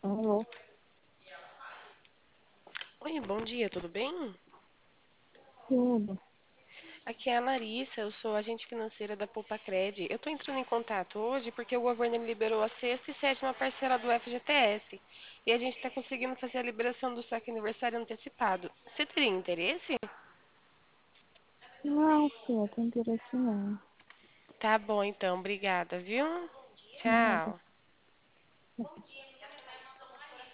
Alô, Oi, bom dia, tudo bem? tudo. Aqui é a Larissa, eu sou agente financeira da Poupa-Cred. Eu estou entrando em contato hoje porque o governo me liberou a sexta e sétima parcela do FGTS e a gente está conseguindo fazer a liberação do saque aniversário antecipado. Você teria interesse? Não, filha, tem interesse não. Tá bom, então, obrigada, viu? Nada. Tchau.